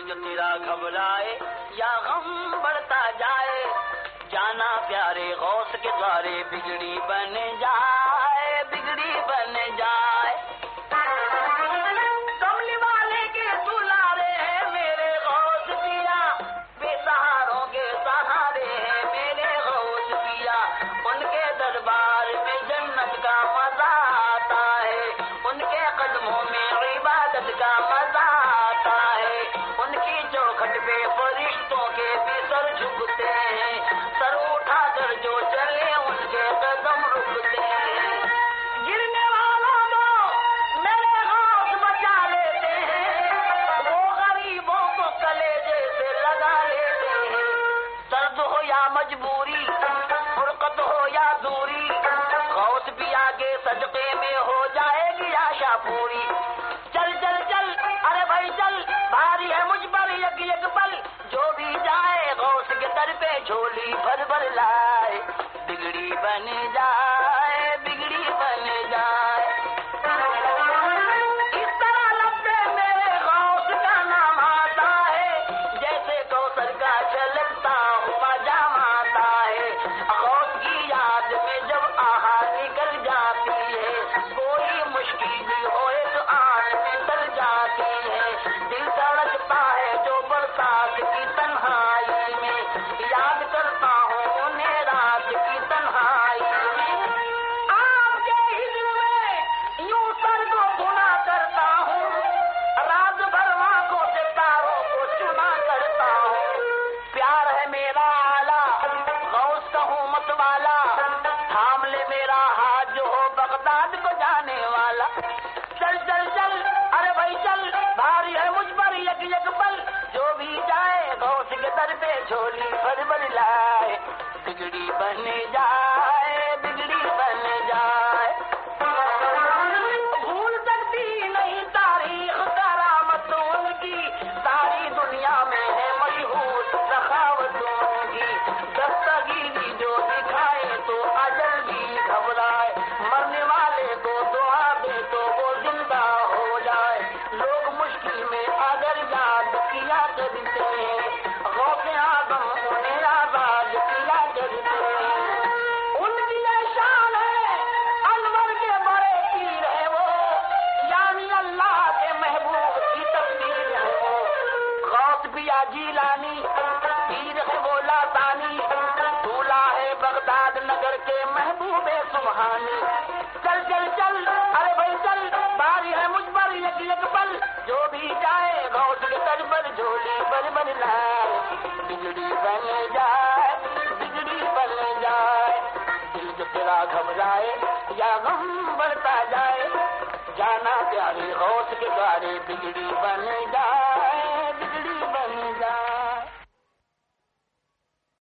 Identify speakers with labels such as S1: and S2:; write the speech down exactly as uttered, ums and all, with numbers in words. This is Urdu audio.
S1: دل جو تیرا گھبرائے یا غم بڑھتا جائے، جانا پیارے غوث کے دوارے بگڑی بن جائے، بگڑی بن جائے۔ کملی والے کے دلارے ہیں میرے غوث پیا، بے سہاروں کے سہارے ہیں میرے غوث پیا، ان کے دربار میں جنت کا مزہ آتا ہے، ان کے قدموں میں عبادت کا مزہ آتا ہے، ان کی چوکھٹ پہ فرشتوں کے بھی سر جھکتے ہیں، سر اٹھا کر جو چلے ان کے قدم رکتے ہیں۔ گرنے والوں کو میرے غوث بچا لیتے ہیں، وہ غریبوں کو کلیجے سے لگا لیتے ہیں، درد ہو یا مجبوری، فرقت ہو یا دوری، غوث پیا کے صدقے میں ہو جائے گی آشا پوری۔ چل چل چل ارے بھائی چل، بھاری ہے مجھ پر یک یک پل، جو بھی جائے غوث کے در پہ جھولی بھر بھر لائے، بگڑی بن جائے، بگڑی بن جائے۔ اس طرح لب پہ میرے غوث کا نام آتا ہے، جیسے کوثر کا چھلکتا ہوا جام آتا ہے، غوث کی یاد میں جب آہا نکل جاتی ہے، کوئی مشکل بھی ہو ایک آن میں ٹل جاتی ہے، دل دھڑکتا ہے جو برسات کی تنہائی میں، یاد کرتا ہوں انہیں رات کی تنہائی میں، آپ کے ہجر میں یوں سر کو گنا کرتا ہوں، راز بھر آنکھوں سے تاروں کو چنا کرتا ہوں، پیار ہے میرا آلہ غوث کا ہوں مت والا، تھام لے میرا ہاتھ جو ہو بغداد کو جانے والا۔ چل چل چل ارے بھائی چل، بھاری ہے مجھ پر یک یک پل، جو بھی جائے غوث کے در پہ جھولی بھر بھر لائے، بگڑی بن جائے، بگڑی بن جائے۔ بھول سکتی نہیں تاریخ کرامتوں کی، ساری دنیا میں ہے مشہور سخاوتوں کی، دستگیری جو دکھائے تو اجل بھی گھبرائے، مرنے والے کو دعا دے تو وہ زندہ ہو جائے، لوگ مشکل میں اگر یاد کیا کرتے ہیں، غوث اعظم انہیں آزاد کیا کرتے ہیں، ان کی یہ شان ہے، انور کے بڑے پیر ہے وہ، یعنی اللہ کے محبوب کی تصویر ہے وہ، غوث پیا جیلانی پیر ہے وہ لاتانی، دولہا ہے بغداد نگر کے محبوب سبحانی۔ چل چل چل ارے بھائی چل، باری ہے مجھ پر یک یک پل، جو بھی جائے غوث کے در پر جھولی بھر بھر لائے، بگڑی بن جائے، بگڑی بن جائے۔ دل جو تیرا گھبرائے یا غم بڑھتا جائے، جانا پیارے غوث کے دوارے بگڑی